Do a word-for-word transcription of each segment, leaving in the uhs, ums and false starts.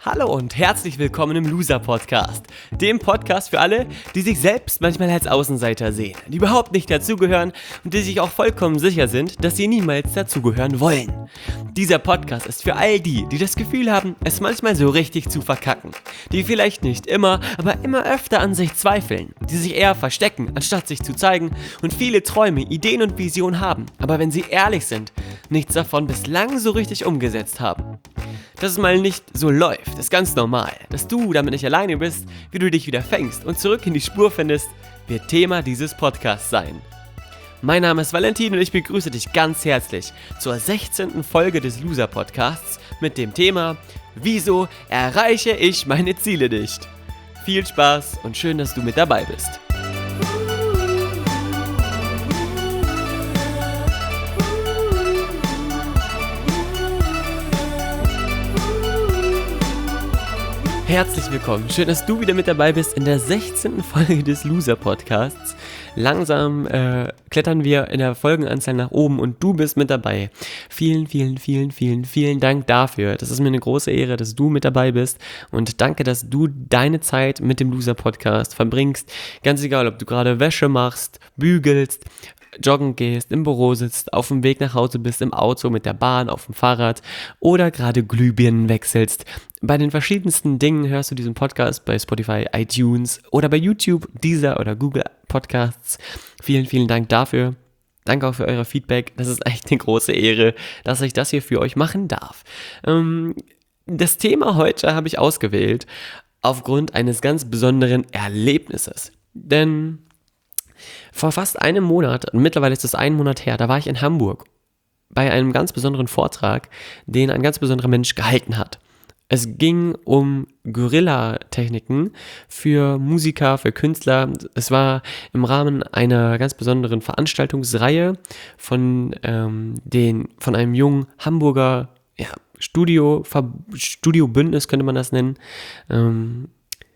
Hallo und herzlich willkommen im Loser Podcast, dem Podcast für alle, die sich selbst manchmal als Außenseiter sehen, die überhaupt nicht dazugehören und die sich auch vollkommen sicher sind, dass sie niemals dazugehören wollen. Dieser Podcast ist für all die, die das Gefühl haben, es manchmal so richtig zu verkacken, die vielleicht nicht immer, aber immer öfter an sich zweifeln, die sich eher verstecken, anstatt sich zu zeigen und viele Träume, Ideen und Visionen haben, aber wenn sie ehrlich sind, nichts davon bislang so richtig umgesetzt haben. Dass es mal nicht so läuft, ist ganz normal. Dass du damit nicht alleine bist, wie du dich wieder fängst und zurück in die Spur findest, wird Thema dieses Podcasts sein. Mein Name ist Valentin und ich begrüße dich ganz herzlich zur sechzehnten Folge des Loser Podcasts mit dem Thema Wieso erreiche ich meine Ziele nicht? Viel Spaß und schön, dass du mit dabei bist. Herzlich willkommen, schön, dass du wieder mit dabei bist in der sechzehnten Folge des Loser Podcasts. Langsam äh, klettern wir in der Folgenanzahl nach oben und du bist mit dabei. Vielen, vielen, vielen, vielen, vielen Dank dafür. Das ist mir eine große Ehre, dass du mit dabei bist und danke, dass du deine Zeit mit dem Loser Podcast verbringst. Ganz egal, ob du gerade Wäsche machst, bügelst, joggen gehst, im Büro sitzt, auf dem Weg nach Hause bist, im Auto, mit der Bahn, auf dem Fahrrad oder gerade Glühbirnen wechselst. Bei den verschiedensten Dingen hörst du diesen Podcast bei Spotify, iTunes oder bei YouTube, Deezer oder Google Podcasts. Vielen, vielen Dank dafür. Danke auch für euer Feedback. Das ist echt eine große Ehre, dass ich das hier für euch machen darf. Ähm, das Thema heute habe ich ausgewählt aufgrund eines ganz besonderen Erlebnisses. Denn vor fast einem Monat, und mittlerweile ist es ein Monat her, da war ich in Hamburg bei einem ganz besonderen Vortrag, den ein ganz besonderer Mensch gehalten hat. Es ging um Guerilla-Techniken für Musiker, für Künstler. Es war im Rahmen einer ganz besonderen Veranstaltungsreihe von, ähm, den, von einem jungen Hamburger ja, Studio, Studiobündnis könnte man das nennen. Ähm,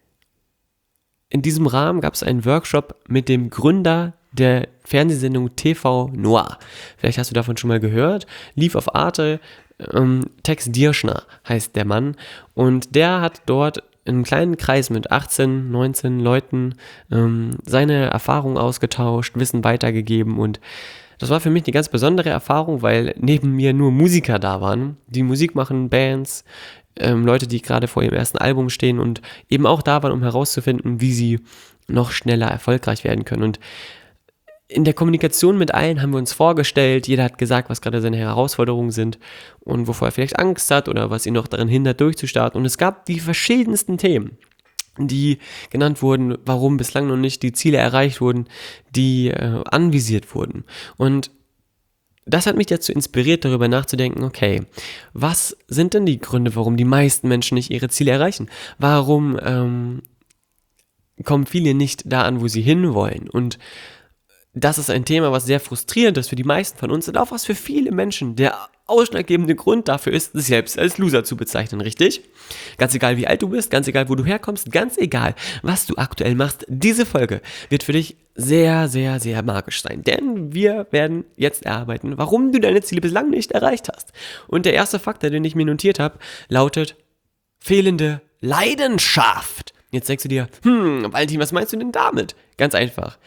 In diesem Rahmen gab es einen Workshop mit dem Gründer der Fernsehsendung T V Noir. Vielleicht hast du davon schon mal gehört. Lief auf Arte. Ähm, Tex Dierschner heißt der Mann. Und der hat dort in einem kleinen Kreis mit achtzehn, neunzehn Leuten ähm, seine Erfahrungen ausgetauscht, Wissen weitergegeben. Und das war für mich eine ganz besondere Erfahrung, weil neben mir nur Musiker da waren, die Musik machen, Bands, Ähm, Leute, die gerade vor ihrem ersten Album stehen und eben auch da waren, um herauszufinden, wie sie noch schneller erfolgreich werden können. Und in der Kommunikation mit allen haben wir uns vorgestellt, jeder hat gesagt, was gerade seine Herausforderungen sind und wovor er vielleicht Angst hat oder was ihn noch daran hindert, durchzustarten. Und es gab die verschiedensten Themen, die genannt wurden, warum bislang noch nicht die Ziele erreicht wurden, die äh, anvisiert wurden. Und das hat mich dazu inspiriert, darüber nachzudenken, okay, was sind denn die Gründe, warum die meisten Menschen nicht ihre Ziele erreichen? Warum ähm, kommen viele nicht da an, wo sie hinwollen? Und das ist ein Thema, was sehr frustrierend ist für die meisten von uns und auch was für viele Menschen der ausschlaggebende Grund dafür ist, sich selbst als Loser zu bezeichnen, richtig? Ganz egal, wie alt du bist, ganz egal, wo du herkommst, ganz egal, was du aktuell machst, diese Folge wird für dich sehr, sehr, sehr magisch sein, denn wir werden jetzt erarbeiten, warum du deine Ziele bislang nicht erreicht hast. Und der erste Faktor, den ich mir notiert habe, lautet fehlende Leidenschaft. Jetzt denkst du dir, hm, Valentin, was meinst du denn damit? Ganz einfach.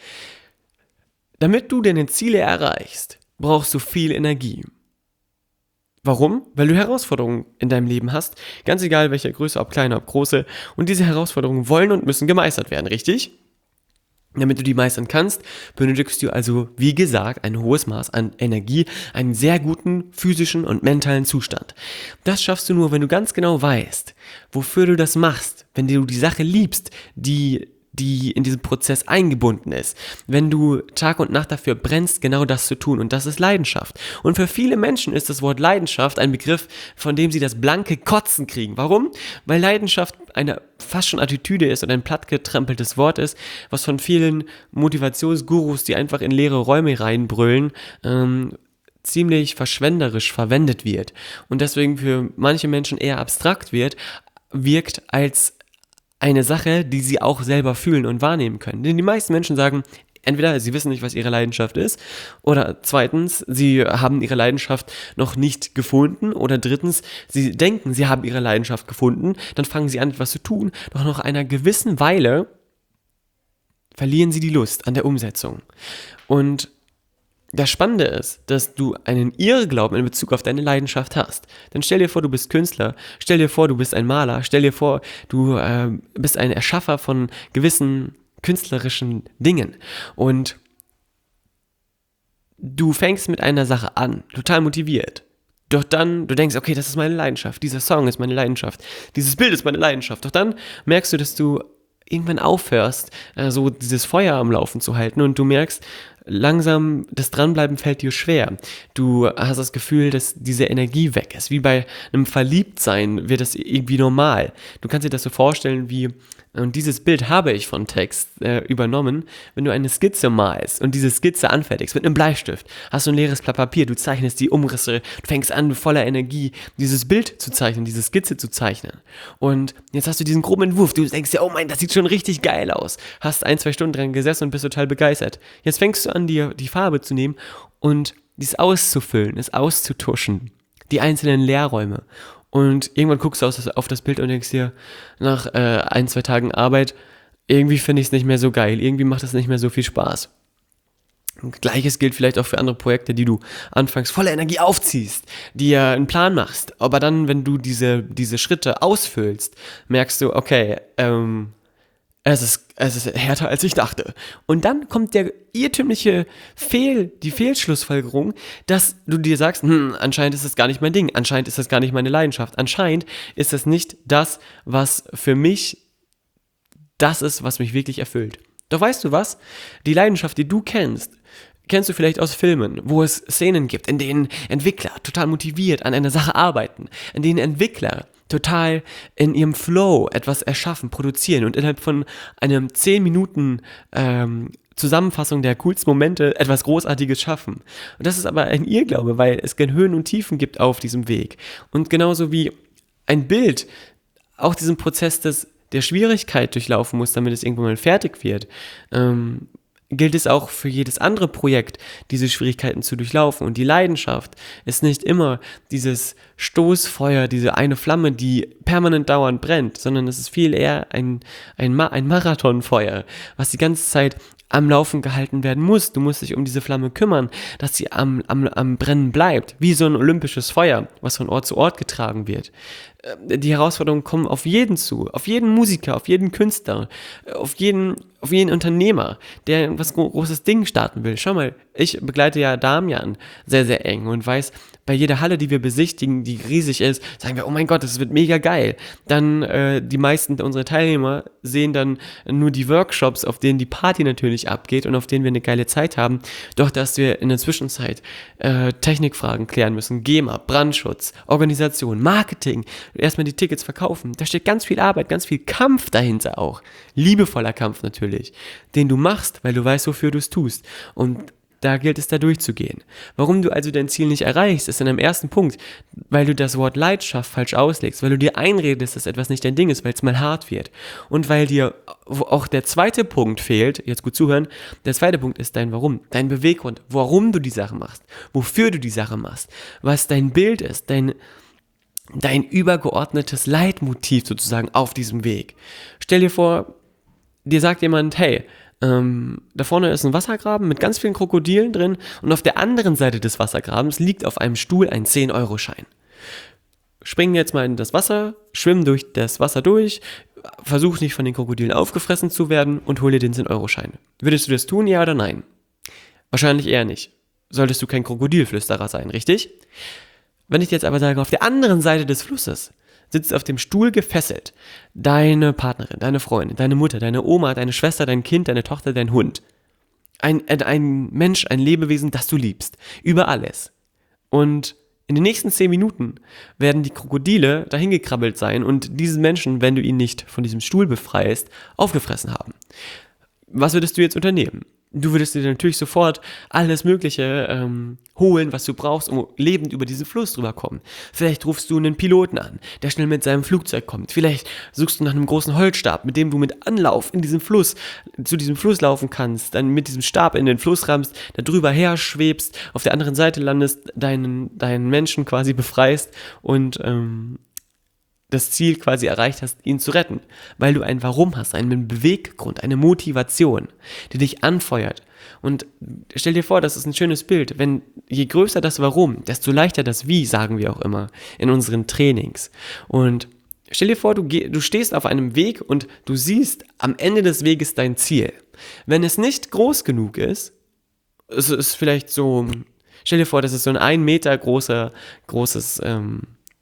Damit du deine Ziele erreichst, brauchst du viel Energie. Warum? Weil du Herausforderungen in deinem Leben hast, ganz egal welcher Größe, ob kleine, ob große, und diese Herausforderungen wollen und müssen gemeistert werden, richtig? Damit du die meistern kannst, benötigst du also, wie gesagt, ein hohes Maß an Energie, einen sehr guten physischen und mentalen Zustand. Das schaffst du nur, wenn du ganz genau weißt, wofür du das machst, wenn du die Sache liebst, die die in diesem Prozess eingebunden ist. Wenn du Tag und Nacht dafür brennst, genau das zu tun. Und das ist Leidenschaft. Und für viele Menschen ist das Wort Leidenschaft ein Begriff, von dem sie das blanke Kotzen kriegen. Warum? Weil Leidenschaft eine fast schon Attitüde ist und ein plattgetrampeltes Wort ist, was von vielen Motivationsgurus, die einfach in leere Räume reinbrüllen, ähm, ziemlich verschwenderisch verwendet wird. Und deswegen für manche Menschen eher abstrakt wird, wirkt als eine Sache, die sie auch selber fühlen und wahrnehmen können. Denn die meisten Menschen sagen, Entweder sie wissen nicht, was ihre Leidenschaft ist, oder zweitens, sie haben ihre Leidenschaft noch nicht gefunden, oder drittens, sie denken, sie haben ihre Leidenschaft gefunden, dann fangen sie an, etwas zu tun, doch nach einer gewissen Weile verlieren sie die Lust an der Umsetzung. Und das Spannende ist, dass du einen Irrglauben in Bezug auf deine Leidenschaft hast. Dann stell dir vor, du bist Künstler, stell dir vor, du bist ein Maler, stell dir vor, du äh, bist ein Erschaffer von gewissen künstlerischen Dingen. Und du fängst mit einer Sache an, total motiviert. Doch dann, du denkst, okay, das ist meine Leidenschaft, dieser Song ist meine Leidenschaft, dieses Bild ist meine Leidenschaft. Doch dann merkst du, dass du irgendwann aufhörst, äh, so dieses Feuer am Laufen zu halten und du merkst, langsam das Dranbleiben fällt dir schwer. Du hast das Gefühl, dass diese Energie weg ist. Wie bei einem Verliebtsein wird das irgendwie normal. Du kannst dir das so vorstellen wie, und dieses Bild habe ich von Text äh, übernommen, wenn du eine Skizze malst und diese Skizze anfertigst mit einem Bleistift, hast du ein leeres Blatt Papier, du zeichnest die Umrisse, du fängst an voller Energie dieses Bild zu zeichnen, diese Skizze zu zeichnen. Und jetzt hast du diesen groben Entwurf, du denkst ja, oh mein, das sieht schon richtig geil aus. Hast ein, zwei Stunden dran gesessen und bist total begeistert. Jetzt fängst du an, dir die Farbe zu nehmen und dies auszufüllen, es auszutuschen, die einzelnen Leerräume. Und irgendwann guckst du auf das Bild und denkst dir, nach äh, ein, zwei Tagen Arbeit, irgendwie finde ich es nicht mehr so geil, irgendwie macht es nicht mehr so viel Spaß. Und Gleiches gilt vielleicht auch für andere Projekte, die du anfangs voller Energie aufziehst, dir einen Plan machst, aber dann, wenn du diese, diese Schritte ausfüllst, merkst du, okay, ähm, Es ist, es ist härter, als ich dachte. Und dann kommt der irrtümliche Fehl, die Fehlschlussfolgerung, dass du dir sagst, hm, anscheinend ist das gar nicht mein Ding, anscheinend ist das gar nicht meine Leidenschaft, anscheinend ist das nicht das, was für mich das ist, was mich wirklich erfüllt. Doch weißt du was? Die Leidenschaft, die du kennst, kennst du vielleicht aus Filmen, wo es Szenen gibt, in denen Entwickler total motiviert an einer Sache arbeiten, in denen Entwickler total in ihrem Flow etwas erschaffen, produzieren und innerhalb von einem zehn Minuten ähm, Zusammenfassung der coolsten Momente etwas Großartiges schaffen. Und das ist aber ein Irrglaube, weil es gerne Höhen und Tiefen gibt auf diesem Weg. Und genauso wie ein Bild auch diesen Prozess des, der Schwierigkeit durchlaufen muss, damit es irgendwann mal fertig wird, ähm, gilt es auch für jedes andere Projekt, diese Schwierigkeiten zu durchlaufen. Und die Leidenschaft ist nicht immer dieses Stoßfeuer, diese eine Flamme, die permanent dauernd brennt, sondern es ist viel eher ein, ein, Ma- ein Marathonfeuer, was die ganze Zeit am Laufen gehalten werden muss. Du musst dich um diese Flamme kümmern, dass sie am, am, am Brennen bleibt, wie so ein olympisches Feuer, was von Ort zu Ort getragen wird. Die Herausforderungen kommen auf jeden zu, auf jeden Musiker, auf jeden Künstler, auf jeden, auf jeden Unternehmer, der ein was großes Ding starten will. Schau mal, ich begleite ja Damian sehr, sehr eng und weiß, bei jeder Halle, die wir besichtigen, die riesig ist, sagen wir, oh mein Gott, das wird mega geil. Dann äh, die meisten unserer Teilnehmer sehen dann nur die Workshops, auf denen die Party natürlich abgeht und auf denen wir eine geile Zeit haben. Doch, dass wir in der Zwischenzeit äh, Technikfragen klären müssen, GEMA, Brandschutz, Organisation, Marketing, erstmal die Tickets verkaufen. Da steht ganz viel Arbeit, ganz viel Kampf dahinter auch. Liebevoller Kampf natürlich, den du machst, weil du weißt, wofür du es tust. Und da gilt es, da durchzugehen. Warum du also dein Ziel nicht erreichst, ist in einem ersten Punkt, weil du das Wort Leidenschaft falsch auslegst, weil du dir einredest, dass etwas nicht dein Ding ist, weil es mal hart wird. Und weil dir auch der zweite Punkt fehlt, jetzt gut zuhören, der zweite Punkt ist dein Warum, dein Beweggrund, warum du die Sache machst, wofür du die Sache machst, was dein Bild ist, dein dein übergeordnetes Leitmotiv sozusagen auf diesem Weg. Stell dir vor, dir sagt jemand, hey, ähm, da vorne ist ein Wassergraben mit ganz vielen Krokodilen drin und auf der anderen Seite des Wassergrabens liegt auf einem Stuhl ein zehn-Euro-Schein. Spring jetzt mal in das Wasser, schwimm durch das Wasser durch, versuch nicht von den Krokodilen aufgefressen zu werden und hol dir den zehn-Euro-Schein. Würdest du das tun, ja oder nein? Wahrscheinlich eher nicht. Solltest du kein Krokodilflüsterer sein, richtig? Wenn ich dir jetzt aber sage, auf der anderen Seite des Flusses sitzt auf dem Stuhl gefesselt deine Partnerin, deine Freundin, deine Mutter, deine Oma, deine Schwester, dein Kind, deine Tochter, dein Hund. Ein, ein Mensch, ein Lebewesen, das du liebst. Über alles. Und in den nächsten zehn Minuten werden die Krokodile dahin gekrabbelt sein und diesen Menschen, wenn du ihn nicht von diesem Stuhl befreist, aufgefressen haben. Was würdest du jetzt unternehmen? Du würdest dir natürlich sofort alles Mögliche ähm, holen, was du brauchst, um lebend über diesen Fluss drüber kommen. Vielleicht rufst du einen Piloten an, der schnell mit seinem Flugzeug kommt. Vielleicht suchst du nach einem großen Holzstab, mit dem du mit Anlauf in diesem Fluss, zu diesem Fluss laufen kannst, dann mit diesem Stab in den Fluss rammst, da drüber her schwebst, auf der anderen Seite landest, deinen, deinen Menschen quasi befreist und ähm, das Ziel quasi erreicht hast, ihn zu retten, weil du ein Warum hast, einen Beweggrund, eine Motivation, die dich anfeuert. Und stell dir vor, das ist ein schönes Bild, wenn je größer das Warum, desto leichter das Wie, sagen wir auch immer in unseren Trainings. Und stell dir vor, du, geh, du stehst auf einem Weg und du siehst am Ende des Weges dein Ziel. Wenn es nicht groß genug ist, es ist vielleicht so, stell dir vor, das ist so ein ein Meter großer, großes, ähm,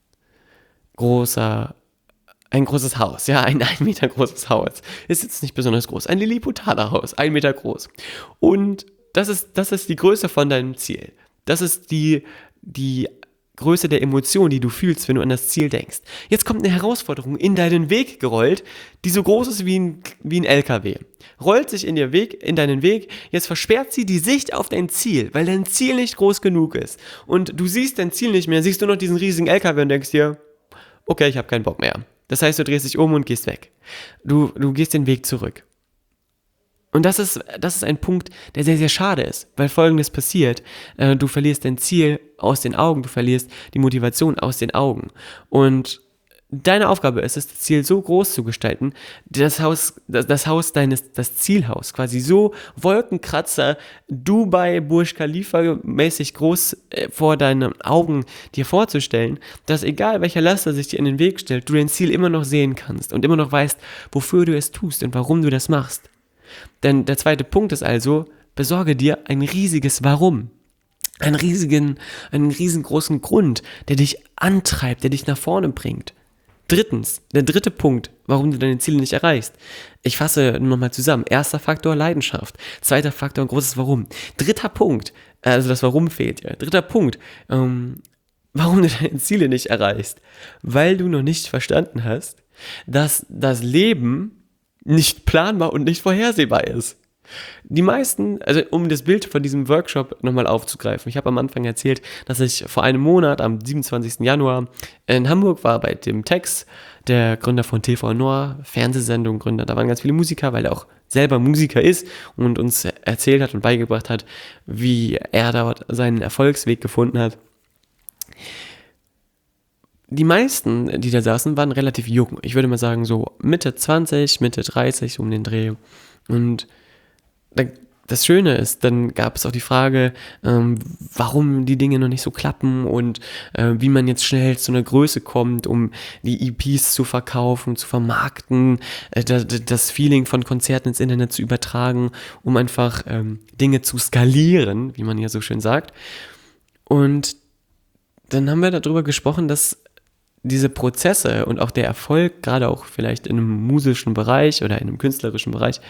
großer, ein großes Haus, ja, ein ein Meter großes Haus. Ist jetzt nicht besonders groß, ein Lilliputaner-Haus, ein Meter groß. Und das ist, das ist die Größe von deinem Ziel. Das ist die, die Größe der Emotion, die du fühlst, wenn du an das Ziel denkst. Jetzt kommt eine Herausforderung in deinen Weg gerollt, die so groß ist wie ein, wie ein L K W. Rollt sich in, dir Weg, in deinen Weg, jetzt versperrt sie die Sicht auf dein Ziel, weil dein Ziel nicht groß genug ist. Und du siehst dein Ziel nicht mehr, siehst du noch diesen riesigen L K W und denkst dir, okay, ich habe keinen Bock mehr. Das heißt, du drehst dich um und gehst weg. Du, du gehst den Weg zurück. Und das ist, das ist ein Punkt, der sehr, sehr schade ist, weil Folgendes passiert. Äh, du verlierst dein Ziel aus den Augen, du verlierst die Motivation aus den Augen. Und deine Aufgabe ist es, das Ziel so groß zu gestalten, das Haus, das, das Haus deines, das Zielhaus, quasi so Wolkenkratzer, Dubai, Burj Khalifa mäßig groß äh, vor deinen Augen dir vorzustellen, dass egal welcher Laster sich dir in den Weg stellt, du dein Ziel immer noch sehen kannst und immer noch weißt, wofür du es tust und warum du das machst. Denn der zweite Punkt ist also, besorge dir ein riesiges Warum. Einen riesigen, einen riesengroßen Grund, der dich antreibt, der dich nach vorne bringt. Drittens, der dritte Punkt, warum du deine Ziele nicht erreichst. Ich fasse nochmal zusammen. Erster Faktor, Leidenschaft. Zweiter Faktor, ein großes Warum. Dritter Punkt, also das Warum fehlt ja. Dritter Punkt, ähm, warum du deine Ziele nicht erreichst. Weil du noch nicht verstanden hast, dass das Leben nicht planbar und nicht vorhersehbar ist. Die meisten, also um das Bild von diesem Workshop nochmal aufzugreifen, ich habe am Anfang erzählt, dass ich vor einem Monat, am siebenundzwanzigsten Januar, in Hamburg war bei dem Tex, der Gründer von T V Noir, Fernsehsendung Gründer, da waren ganz viele Musiker, weil er auch selber Musiker ist und uns erzählt hat und beigebracht hat, wie er dort seinen Erfolgsweg gefunden hat. Die meisten, die da saßen, waren relativ jung. Ich würde mal sagen so Mitte zwanzig, Mitte dreißig um den Dreh. Und das Schöne ist, dann gab es auch die Frage, ähm, warum die Dinge noch nicht so klappen und äh, wie man jetzt schnell zu einer Größe kommt, um die E Ps zu verkaufen, zu vermarkten, äh, das, das Feeling von Konzerten ins Internet zu übertragen, um einfach ähm, Dinge zu skalieren, wie man ja so schön sagt. Und dann haben wir darüber gesprochen, dass diese Prozesse und auch der Erfolg, gerade auch vielleicht in einem musischen Bereich oder in einem künstlerischen Bereich,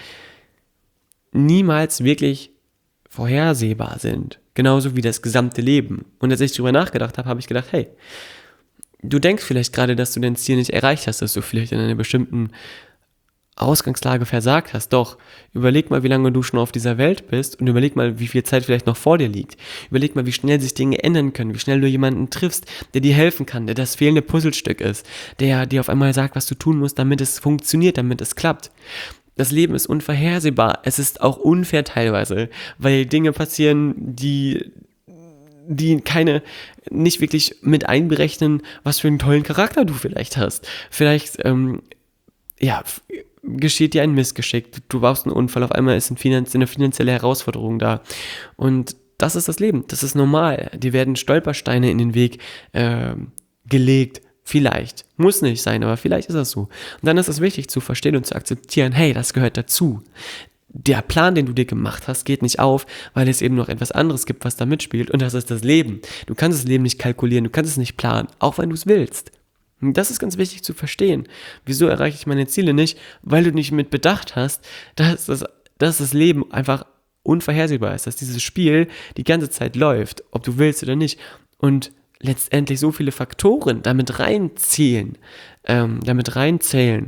niemals wirklich vorhersehbar sind. Genauso wie das gesamte Leben. Und als ich darüber nachgedacht habe, habe ich gedacht, hey, du denkst vielleicht gerade, dass du dein Ziel nicht erreicht hast, dass du vielleicht in einer bestimmten Ausgangslage versagt hast. Doch, überleg mal, wie lange du schon auf dieser Welt bist und überleg mal, wie viel Zeit vielleicht noch vor dir liegt. Überleg mal, wie schnell sich Dinge ändern können, wie schnell du jemanden triffst, der dir helfen kann, der das fehlende Puzzlestück ist, der dir auf einmal sagt, was du tun musst, damit es funktioniert, damit es klappt. Das Leben ist unvorhersehbar. Es ist auch unfair teilweise, weil Dinge passieren, die, die keine, nicht wirklich mit einberechnen, was für einen tollen Charakter du vielleicht hast. Vielleicht, ähm, ja, geschieht dir ein Missgeschick. Du baust einen Unfall, auf einmal ist ein Finanz- eine finanzielle Herausforderung da. Und das ist das Leben. Das ist normal. Dir werden Stolpersteine in den Weg äh, gelegt. Vielleicht. Muss nicht sein, aber vielleicht ist das so. Und dann ist es wichtig zu verstehen und zu akzeptieren, hey, das gehört dazu. Der Plan, den du dir gemacht hast, geht nicht auf, weil es eben noch etwas anderes gibt, was da mitspielt. Und das ist das Leben. Du kannst das Leben nicht kalkulieren, du kannst es nicht planen, auch wenn du es willst. Und das ist ganz wichtig zu verstehen. Wieso erreiche ich meine Ziele nicht? Weil du nicht mit bedacht hast, dass das, dass das Leben einfach unvorhersehbar ist, dass dieses Spiel die ganze Zeit läuft, ob du willst oder nicht. Und letztendlich so viele Faktoren damit reinziehen, ähm, damit reinzählen,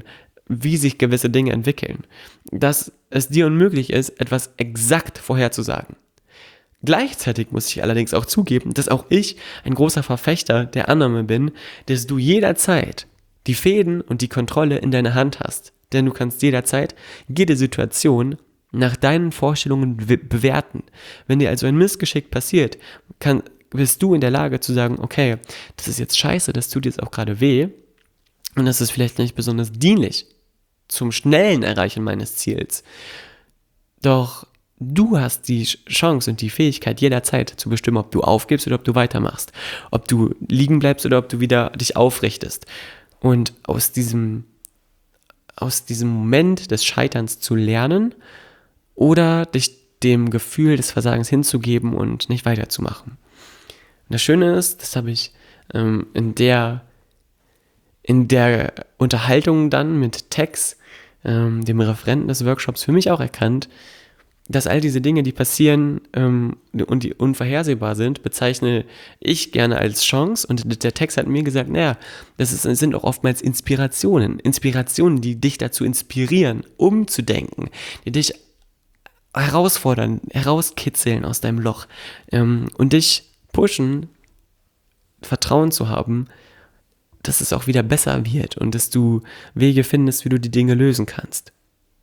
wie sich gewisse Dinge entwickeln, dass es dir unmöglich ist, etwas exakt vorherzusagen. Gleichzeitig muss ich allerdings auch zugeben, dass auch ich ein großer Verfechter der Annahme bin, dass du jederzeit die Fäden und die Kontrolle in deiner Hand hast. Denn du kannst jederzeit jede Situation nach deinen Vorstellungen be- bewerten. Wenn dir also ein Missgeschick passiert, kann, bist du in der Lage zu sagen, okay, das ist jetzt scheiße, das tut jetzt auch gerade weh und das ist vielleicht nicht besonders dienlich zum schnellen Erreichen meines Ziels. Doch du hast die Chance und die Fähigkeit jederzeit zu bestimmen, ob du aufgibst oder ob du weitermachst, ob du liegen bleibst oder ob du wieder dich aufrichtest. Und aus diesem, aus diesem Moment des Scheiterns zu lernen oder dich dem Gefühl des Versagens hinzugeben und nicht weiterzumachen. Und das Schöne ist, das habe ich ähm, in der in der Unterhaltung dann mit Tex, ähm, dem Referenten des Workshops, für mich auch erkannt, dass all diese Dinge, die passieren ähm, und die unvorhersehbar sind, bezeichne ich gerne als Chance. Und der Text hat mir gesagt, naja, das ist, sind auch oftmals Inspirationen. Inspirationen, die dich dazu inspirieren, umzudenken, die dich herausfordern, herauskitzeln aus deinem Loch ähm, und dich pushen, Vertrauen zu haben, dass es auch wieder besser wird und dass du Wege findest, wie du die Dinge lösen kannst.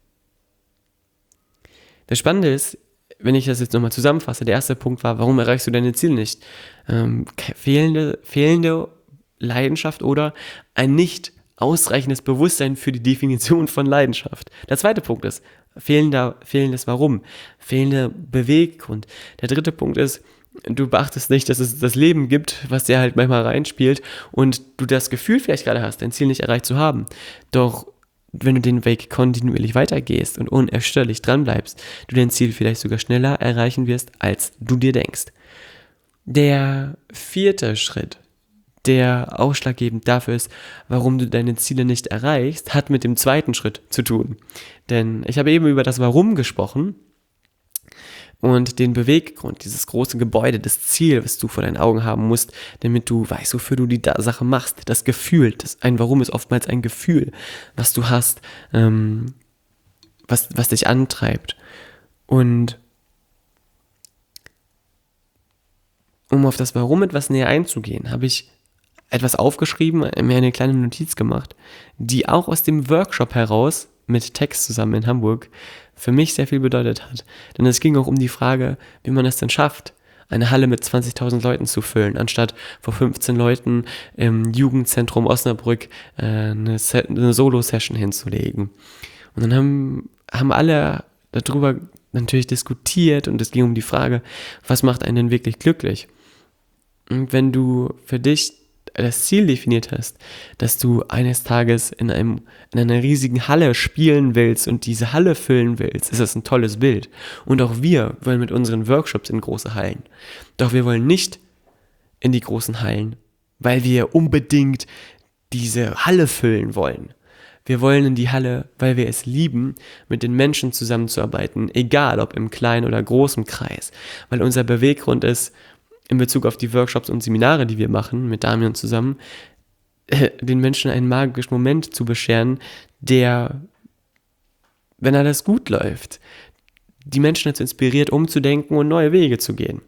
Das Spannende ist, wenn ich das jetzt nochmal zusammenfasse, der erste Punkt war, warum erreichst du deine Ziele nicht? Ähm, fehlende, fehlende Leidenschaft oder ein nicht ausreichendes Bewusstsein für die Definition von Leidenschaft. Der zweite Punkt ist, fehlender, fehlendes Warum, fehlender Beweggrund. Der dritte Punkt ist, du beachtest nicht, dass es das Leben gibt, was dir halt manchmal reinspielt und du das Gefühl vielleicht gerade hast, dein Ziel nicht erreicht zu haben. Doch wenn du den Weg kontinuierlich weitergehst und unerschütterlich dranbleibst, du dein Ziel vielleicht sogar schneller erreichen wirst, als du dir denkst. Der vierte Schritt, der ausschlaggebend dafür ist, warum du deine Ziele nicht erreichst, hat mit dem zweiten Schritt zu tun. Denn ich habe eben über das Warum gesprochen und den Beweggrund, dieses große Gebäude, das Ziel, was du vor deinen Augen haben musst, damit du weißt, wofür du die Sache machst. Das Gefühl, das ein Warum ist oftmals ein Gefühl, was du hast, ähm, was, was dich antreibt. Und um auf das Warum etwas näher einzugehen, habe ich etwas aufgeschrieben, mir eine kleine Notiz gemacht, die auch aus dem Workshop heraus mit Text zusammen in Hamburg für mich sehr viel bedeutet hat. Denn es ging auch um die Frage, wie man es denn schafft, eine Halle mit zwanzigtausend Leuten zu füllen, anstatt vor fünfzehn Leuten im Jugendzentrum Osnabrück äh, eine, Se- eine Solo-Session hinzulegen. Und dann haben, haben alle darüber natürlich diskutiert und es ging um die Frage, was macht einen denn wirklich glücklich? Und wenn du für dich das Ziel definiert hast, dass du eines Tages in einem in einer riesigen Halle spielen willst und diese Halle füllen willst, ist das ein tolles Bild. Und auch wir wollen mit unseren Workshops in große Hallen. Doch wir wollen nicht in die großen Hallen, weil wir unbedingt diese Halle füllen wollen. Wir wollen in die Halle, weil wir es lieben, mit den Menschen zusammenzuarbeiten, egal ob im kleinen oder großen Kreis. Weil unser Beweggrund ist, in Bezug auf die Workshops und Seminare, die wir machen, mit Damian zusammen, äh, den Menschen einen magischen Moment zu bescheren, der, wenn alles gut läuft, die Menschen dazu inspiriert, umzudenken und neue Wege zu gehen.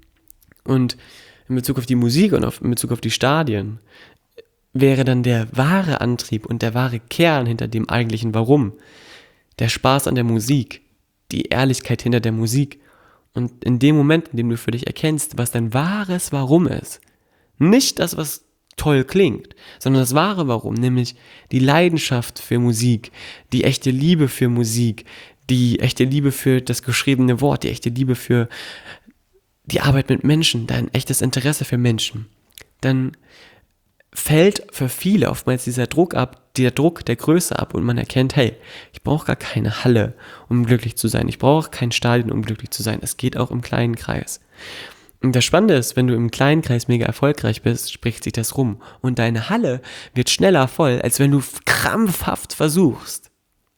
Und in Bezug auf die Musik und auf, in Bezug auf die Stadien wäre dann der wahre Antrieb und der wahre Kern hinter dem eigentlichen Warum, der Spaß an der Musik, die Ehrlichkeit hinter der Musik. Und in dem Moment, in dem du für dich erkennst, was dein wahres Warum ist, nicht das, was toll klingt, sondern das wahre Warum, nämlich die Leidenschaft für Musik, die echte Liebe für Musik, die echte Liebe für das geschriebene Wort, die echte Liebe für die Arbeit mit Menschen, dein echtes Interesse für Menschen, dann fällt für viele oftmals dieser Druck ab, der Druck der Größe ab und man erkennt, hey, ich brauche gar keine Halle, um glücklich zu sein. Ich brauche kein Stadion, um glücklich zu sein. Es geht auch im kleinen Kreis. Und das Spannende ist, wenn du im kleinen Kreis mega erfolgreich bist, spricht sich das rum. Und deine Halle wird schneller voll, als wenn du krampfhaft versuchst,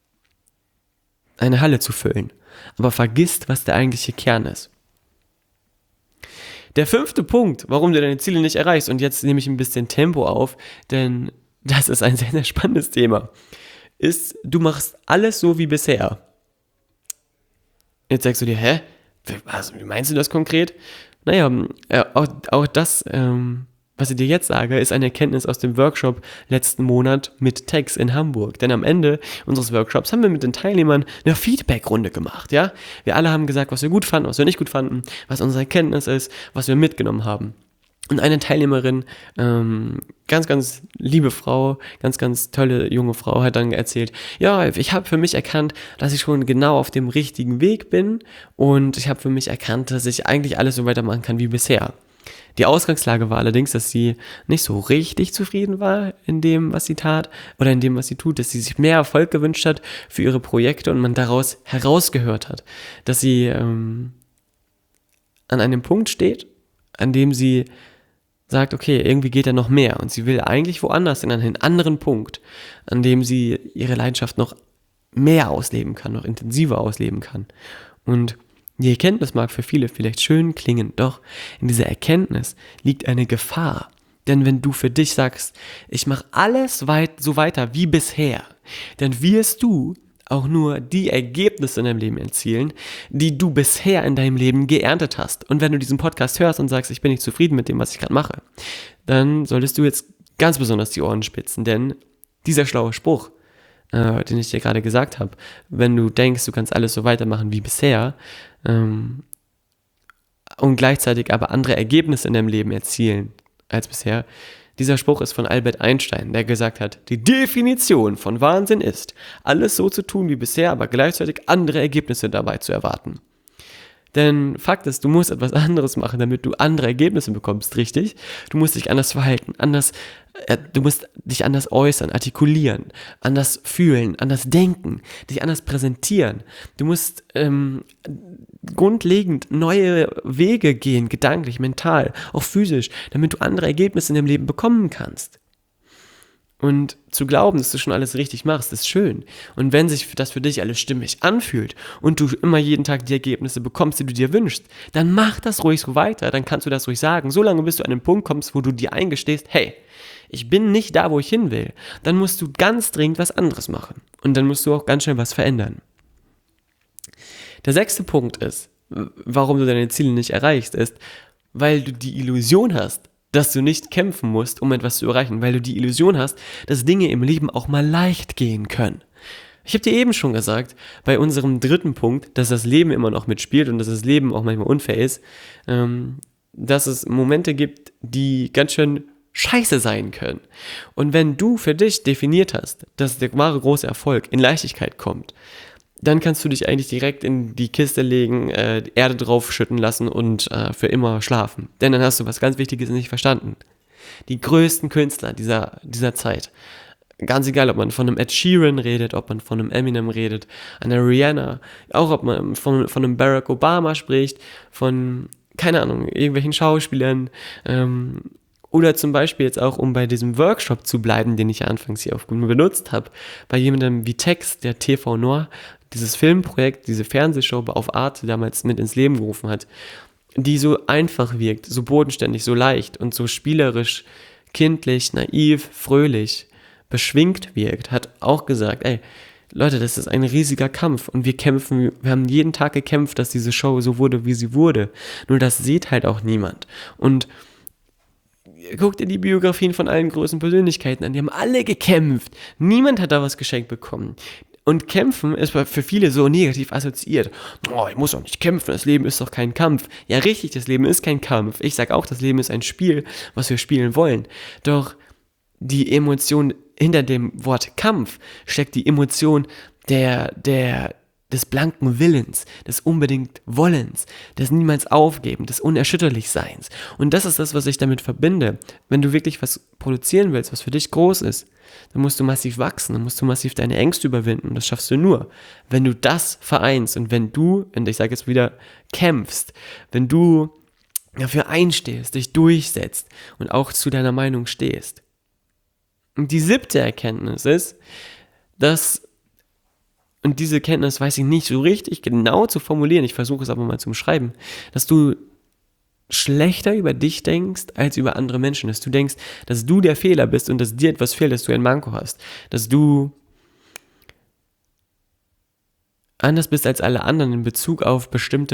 eine Halle zu füllen, aber vergisst, was der eigentliche Kern ist. Der fünfte Punkt, warum du deine Ziele nicht erreichst, und jetzt nehme ich ein bisschen Tempo auf, denn das ist ein sehr, sehr spannendes Thema, ist, du machst alles so wie bisher. Jetzt sagst du dir, hä? Was, wie meinst du das konkret? Naja, äh, auch, auch das, ähm, was ich dir jetzt sage, ist eine Erkenntnis aus dem Workshop letzten Monat mit Tex in Hamburg. Denn am Ende unseres Workshops haben wir mit den Teilnehmern eine Feedback-Runde gemacht, ja? Wir alle haben gesagt, was wir gut fanden, was wir nicht gut fanden, was unsere Erkenntnis ist, was wir mitgenommen haben. Und eine Teilnehmerin, ähm, ganz, ganz liebe Frau, ganz, ganz tolle junge Frau, hat dann erzählt, ja, ich habe für mich erkannt, dass ich schon genau auf dem richtigen Weg bin und ich habe für mich erkannt, dass ich eigentlich alles so weitermachen kann wie bisher. Die Ausgangslage war allerdings, dass sie nicht so richtig zufrieden war in dem, was sie tat oder in dem, was sie tut, dass sie sich mehr Erfolg gewünscht hat für ihre Projekte und man daraus herausgehört hat, dass sie ähm, an einem Punkt steht, an dem sie sagt, okay, irgendwie geht da noch mehr und sie will eigentlich woanders in einen anderen Punkt, an dem sie ihre Leidenschaft noch mehr ausleben kann, noch intensiver ausleben kann. Und die Erkenntnis mag für viele vielleicht schön klingen, doch in dieser Erkenntnis liegt eine Gefahr. Denn wenn du für dich sagst, ich mache alles weit, so weiter wie bisher, dann wirst du auch nur die Ergebnisse in deinem Leben erzielen, die du bisher in deinem Leben geerntet hast. Und wenn du diesen Podcast hörst und sagst, ich bin nicht zufrieden mit dem, was ich gerade mache, dann solltest du jetzt ganz besonders die Ohren spitzen, denn dieser schlaue Spruch, äh, den ich dir gerade gesagt habe, wenn du denkst, du kannst alles so weitermachen wie bisher ähm, und gleichzeitig aber andere Ergebnisse in deinem Leben erzielen als bisher, dieser Spruch ist von Albert Einstein, der gesagt hat, die Definition von Wahnsinn ist, alles so zu tun wie bisher, aber gleichzeitig andere Ergebnisse dabei zu erwarten. Denn Fakt ist, du musst etwas anderes machen, damit du andere Ergebnisse bekommst, richtig? Du musst dich anders verhalten, anders, äh, du musst dich anders äußern, artikulieren, anders fühlen, anders denken, dich anders präsentieren. Du musst ähm, grundlegend neue Wege gehen, gedanklich, mental, auch physisch, damit du andere Ergebnisse in deinem Leben bekommen kannst. Und zu glauben, dass du schon alles richtig machst, ist schön. Und wenn sich das für dich alles stimmig anfühlt und du immer jeden Tag die Ergebnisse bekommst, die du dir wünschst, dann mach das ruhig so weiter, dann kannst du das ruhig sagen, solange bis du an den Punkt kommst, wo du dir eingestehst, hey, ich bin nicht da, wo ich hin will, dann musst du ganz dringend was anderes machen. Und dann musst du auch ganz schnell was verändern. Der sechste Punkt ist, warum du deine Ziele nicht erreichst, ist, weil du die Illusion hast, dass du nicht kämpfen musst, um etwas zu erreichen, weil du die Illusion hast, dass Dinge im Leben auch mal leicht gehen können. Ich habe dir eben schon gesagt, bei unserem dritten Punkt, dass das Leben immer noch mitspielt und dass das Leben auch manchmal unfair ist, ähm, dass es Momente gibt, die ganz schön scheiße sein können. Und wenn du für dich definiert hast, dass der wahre große Erfolg in Leichtigkeit kommt, dann kannst du dich eigentlich direkt in die Kiste legen, äh, Erde draufschütten lassen und äh, für immer schlafen. Denn dann hast du was ganz Wichtiges nicht verstanden. Die größten Künstler dieser, dieser Zeit, ganz egal, ob man von einem Ed Sheeran redet, ob man von einem Eminem redet, einer Rihanna, auch ob man von, von einem Barack Obama spricht, von, keine Ahnung, irgendwelchen Schauspielern, ähm, oder zum Beispiel jetzt auch, um bei diesem Workshop zu bleiben, den ich ja anfangs hier oft benutzt habe, bei jemandem wie Tex, der T V Noir, dieses Filmprojekt, diese Fernsehshow auf Arte damals mit ins Leben gerufen hat, die so einfach wirkt, so bodenständig, so leicht und so spielerisch, kindlich, naiv, fröhlich, beschwingt wirkt, hat auch gesagt, ey, Leute, das ist ein riesiger Kampf und wir kämpfen, wir haben jeden Tag gekämpft, dass diese Show so wurde, wie sie wurde. Nur das sieht halt auch niemand. Und guck dir die Biografien von allen großen Persönlichkeiten an, die haben alle gekämpft. Niemand hat da was geschenkt bekommen. Und kämpfen ist für viele so negativ assoziiert. Oh, ich muss doch nicht kämpfen, das Leben ist doch kein Kampf. Ja, richtig, das Leben ist kein Kampf. Ich sag auch, das Leben ist ein Spiel, was wir spielen wollen. Doch die Emotion hinter dem Wort Kampf steckt die Emotion der, der, des blanken Willens, des unbedingt Wollens, des niemals Aufgeben, des Unerschütterlichseins. Und das ist das, was ich damit verbinde. Wenn du wirklich was produzieren willst, was für dich groß ist, dann musst du massiv wachsen, dann musst du massiv deine Ängste überwinden. Und das schaffst du nur, wenn du das vereinst und wenn du, und ich sage jetzt wieder, kämpfst, wenn du dafür einstehst, dich durchsetzt und auch zu deiner Meinung stehst. Und die siebte Erkenntnis ist, dass, und diese Erkenntnis weiß ich nicht so richtig genau zu formulieren, ich versuche es aber mal zu beschreiben, dass du schlechter über dich denkst als über andere Menschen, dass du denkst, dass du der Fehler bist und dass dir etwas fehlt, dass du ein Manko hast, dass du anders bist als alle anderen in Bezug auf bestimmte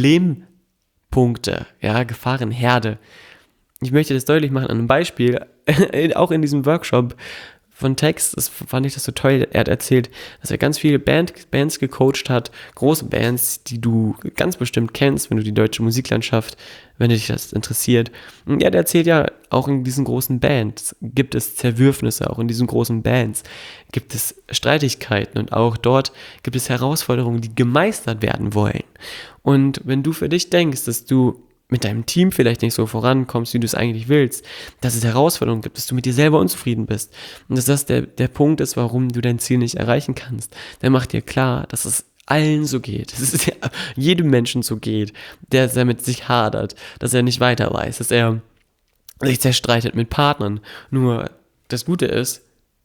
Problempunkte, ja, Gefahrenherde. Ich möchte das deutlich machen an einem Beispiel, auch in diesem Workshop von Tex, das fand ich das so toll, er hat erzählt, dass er ganz viele Band, Bands gecoacht hat, große Bands, die du ganz bestimmt kennst, wenn du die deutsche Musiklandschaft, wenn dich das interessiert. Und er hat erzählt, ja, auch in diesen großen Bands gibt es Zerwürfnisse, auch in diesen großen Bands gibt es Streitigkeiten und auch dort gibt es Herausforderungen, die gemeistert werden wollen. Und wenn du für dich denkst, dass du mit deinem Team vielleicht nicht so vorankommst, wie du es eigentlich willst, dass es Herausforderungen gibt, dass du mit dir selber unzufrieden bist und dass das der, der Punkt ist, warum du dein Ziel nicht erreichen kannst, dann mach dir klar, dass es allen so geht, dass es jedem Menschen so geht, der damit sich hadert, dass er nicht weiter weiß, dass er sich zerstreitet mit Partnern. Nur das Gute ist,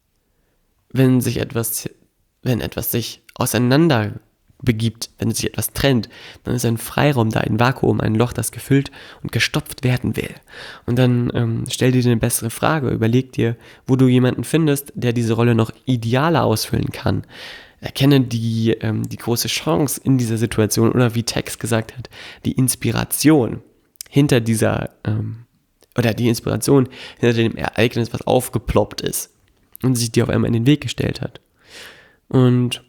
wenn sich etwas, wenn etwas sich auseinander begibt, wenn sich etwas trennt, dann ist ein Freiraum da, ein Vakuum, ein Loch, das gefüllt und gestopft werden will. Und dann ähm, stell dir eine bessere Frage, überleg dir, wo du jemanden findest, der diese Rolle noch idealer ausfüllen kann. Erkenne die, ähm, die große Chance in dieser Situation oder wie Tex gesagt hat, die Inspiration hinter dieser, ähm, oder die Inspiration hinter dem Ereignis, was aufgeploppt ist und sich dir auf einmal in den Weg gestellt hat. Und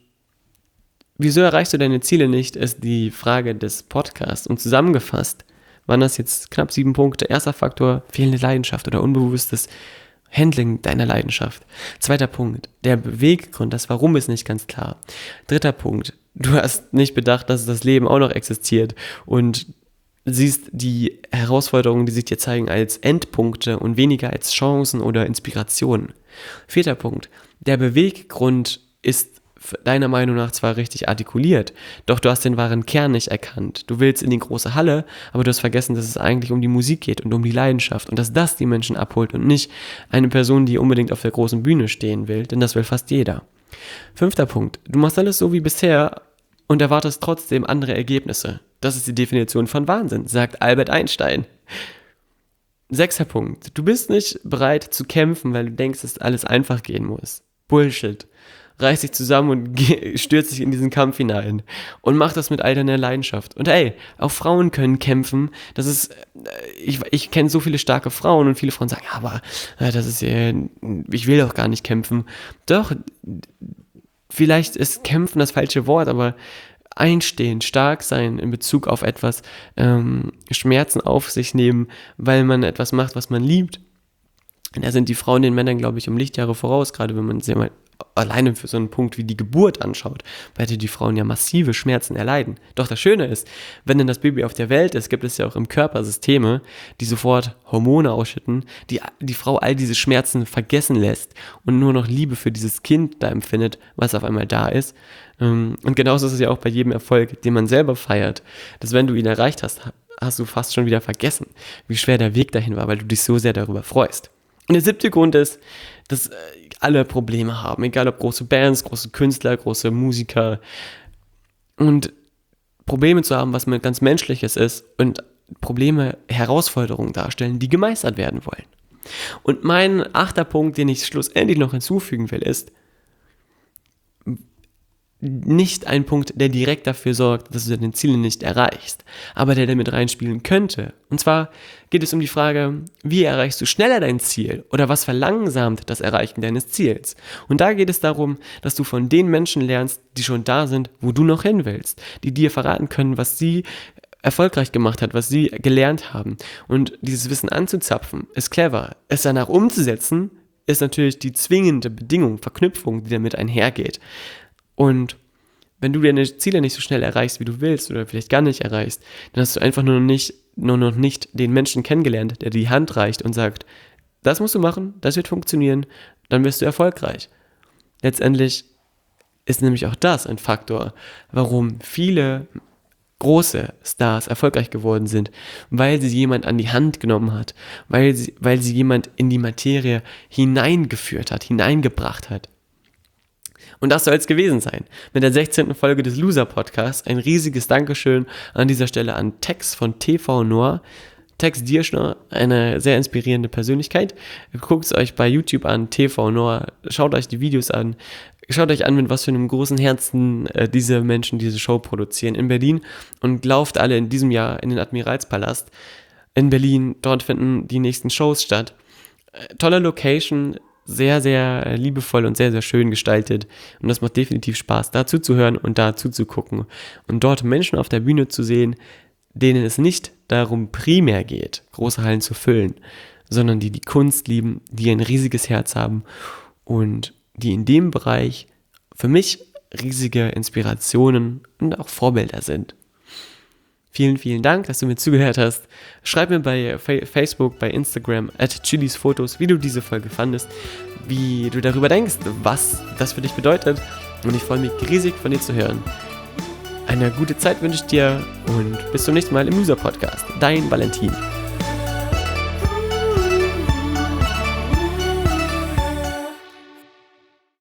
wieso erreichst du deine Ziele nicht, ist die Frage des Podcasts. Und zusammengefasst waren das jetzt knapp sieben Punkte. Erster Faktor, fehlende Leidenschaft oder unbewusstes Handling deiner Leidenschaft. Zweiter Punkt, der Beweggrund, das Warum ist nicht ganz klar. Dritter Punkt, du hast nicht bedacht, dass das Leben auch noch existiert und siehst die Herausforderungen, die sich dir zeigen, als Endpunkte und weniger als Chancen oder Inspirationen. Vierter Punkt, der Beweggrund ist deiner Meinung nach zwar richtig artikuliert, doch du hast den wahren Kern nicht erkannt. Du willst in die große Halle, aber du hast vergessen, dass es eigentlich um die Musik geht und um die Leidenschaft und dass das die Menschen abholt und nicht eine Person, die unbedingt auf der großen Bühne stehen will, denn das will fast jeder. Fünfter Punkt, du machst alles so wie bisher und erwartest trotzdem andere Ergebnisse. Das ist die Definition von Wahnsinn, sagt Albert Einstein. Sechster Punkt, du bist nicht bereit zu kämpfen, weil du denkst, dass alles einfach gehen muss. Bullshit. Reiß dich zusammen und stürzt dich in diesen Kampf hinein und mach das mit all deiner Leidenschaft. Und ey, auch Frauen können kämpfen. Das ist, ich, ich kenne so viele starke Frauen und viele Frauen sagen, ja, aber das ist, ich will doch gar nicht kämpfen. Doch, vielleicht ist kämpfen das falsche Wort, aber einstehen, stark sein in Bezug auf etwas, ähm, Schmerzen auf sich nehmen, weil man etwas macht, was man liebt. Da sind die Frauen den Männern, glaube ich, um Lichtjahre voraus, gerade wenn man sie mal alleine für so einen Punkt wie die Geburt anschaut, weil die Frauen ja massive Schmerzen erleiden. Doch das Schöne ist, wenn dann das Baby auf der Welt ist, gibt es ja auch im Körper Systeme, die sofort Hormone ausschütten, die die Frau all diese Schmerzen vergessen lässt und nur noch Liebe für dieses Kind da empfindet, was auf einmal da ist. Und genauso ist es ja auch bei jedem Erfolg, den man selber feiert, dass wenn du ihn erreicht hast, hast du fast schon wieder vergessen, wie schwer der Weg dahin war, weil du dich so sehr darüber freust. Und der siebte Grund ist, dass alle Probleme haben, egal ob große Bands, große Künstler, große Musiker. Und Probleme zu haben, was ganz Menschliches ist und Probleme, Herausforderungen darstellen, die gemeistert werden wollen. Und mein achter Punkt, den ich schlussendlich noch hinzufügen will, ist nicht ein Punkt, der direkt dafür sorgt, dass du deine Ziele nicht erreichst, aber der damit reinspielen könnte. Und zwar geht es um die Frage, wie erreichst du schneller dein Ziel oder was verlangsamt das Erreichen deines Ziels? Und da geht es darum, dass du von den Menschen lernst, die schon da sind, wo du noch hin willst, die dir verraten können, was sie erfolgreich gemacht hat, was sie gelernt haben. Und dieses Wissen anzuzapfen, ist clever. Es danach umzusetzen, ist natürlich die zwingende Bedingung, Verknüpfung, die damit einhergeht. Und wenn du deine Ziele nicht so schnell erreichst, wie du willst, oder vielleicht gar nicht erreichst, dann hast du einfach nur noch nicht, nur noch nicht den Menschen kennengelernt, der die Hand reicht und sagt, das musst du machen, das wird funktionieren, dann wirst du erfolgreich. Letztendlich ist nämlich auch das ein Faktor, warum viele große Stars erfolgreich geworden sind, weil sie jemand an die Hand genommen hat, weil sie, weil sie jemand in die Materie hineingeführt hat, hineingebracht hat. Und das soll es gewesen sein. Mit der sechzehnten Folge des Loser Podcasts ein riesiges Dankeschön an dieser Stelle an Tex von T V Noir. Tex Dierschner, eine sehr inspirierende Persönlichkeit. Guckt es euch bei YouTube an, T V Noir, schaut euch die Videos an, schaut euch an, mit was für einem großen Herzen äh, diese Menschen diese Show produzieren in Berlin und lauft alle in diesem Jahr in den Admiralspalast in Berlin. Dort finden die nächsten Shows statt. Äh, tolle Location, sehr, sehr liebevoll und sehr, sehr schön gestaltet und das macht definitiv Spaß, dazu zu hören und dazu zu gucken und dort Menschen auf der Bühne zu sehen, denen es nicht darum primär geht, große Hallen zu füllen, sondern die die Kunst lieben, die ein riesiges Herz haben und die in dem Bereich für mich riesige Inspirationen und auch Vorbilder sind. Vielen, vielen Dank, dass du mir zugehört hast. Schreib mir bei Facebook, bei Instagram, at chilisfotos, wie du diese Folge fandest, wie du darüber denkst, was das für dich bedeutet. Und ich freue mich riesig, von dir zu hören. Eine gute Zeit wünsche ich dir und bis zum nächsten Mal im Loser Podcast. Dein Valentin.